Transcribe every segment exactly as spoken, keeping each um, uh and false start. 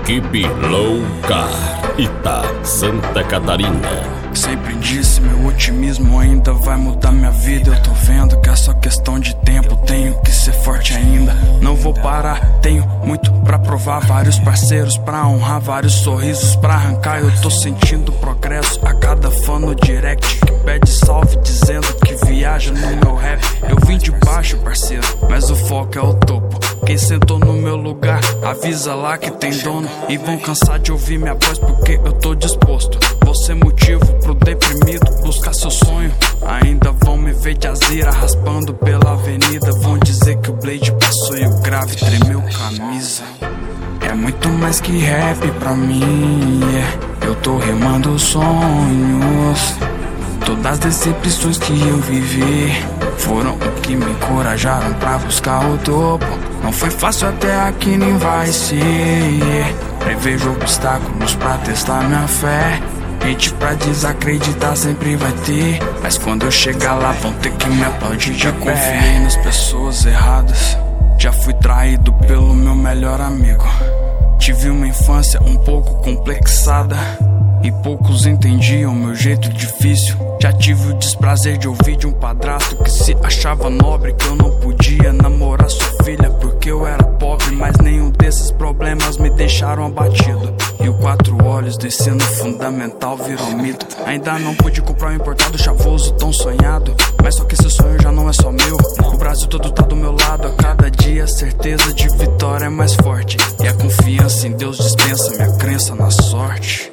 Equipe Low Car, Ita, Santa Catarina. Sempre disse, meu otimismo ainda vai mudar minha vida. Eu tô vendo que é só questão de tempo, tenho que ser forte ainda. Não vou parar, tenho muito pra provar. Vários parceiros pra honrar, vários sorrisos pra arrancar. Eu tô sentindo progresso a cada fã no direct que pede salve dizendo que viaja no meu rap. Eu vim de baixo, parceiro, mas o foco é o topo. Quem sentou no meu lugar, avisa lá que tem dono. E vão cansar de ouvir minha voz porque eu tô disposto. Vou ser motivo pro deprimido buscar seu sonho. Ainda vão me ver de azira raspando pela avenida. Vão dizer que o Blade passou e o grave tremeu camisa. É muito mais que rap pra mim, yeah. Eu tô remando sonhos. Todas as decepções que eu vivi foram o que me encorajaram pra buscar o topo. Não foi fácil até aqui, nem vai ser, yeah. Prevejo obstáculos pra testar minha fé. Gente pra desacreditar sempre vai ter, mas quando eu chegar lá vão ter que me aplaudir de pé. Já confiei nas pessoas erradas, já fui traído pelo meu melhor amigo. Tive uma infância um pouco complexada e poucos entendiam meu jeito difícil. Já tive o desprazer de ouvir de um padrasto que se achava nobre, que eu não podia namorar sua filha porque eu era pobre. Mas nenhum desses problemas me deixaram abatido. E o quatro olhos do ensino fundamental virou mito. Ainda não pude comprar um importado chavoso tão sonhado, mas só que esse sonho já não é só meu. O Brasil todo tá do meu lado, a cada dia a certeza de vitória é mais forte. E a confiança em Deus dispensa minha crença na sorte.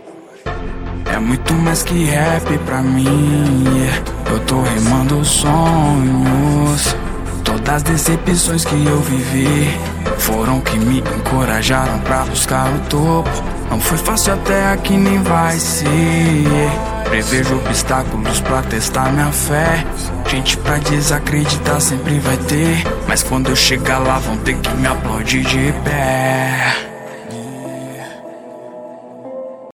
É muito mais que rap pra mim, yeah. Eu tô rimando sonhos. Todas as decepções que eu vivi foram que me encorajaram pra buscar o topo. Não foi fácil até aqui, nem vai ser, yeah. Prevejo obstáculos pra testar minha fé. Gente pra desacreditar sempre vai ter, mas quando eu chegar lá vão ter que me aplaudir de pé.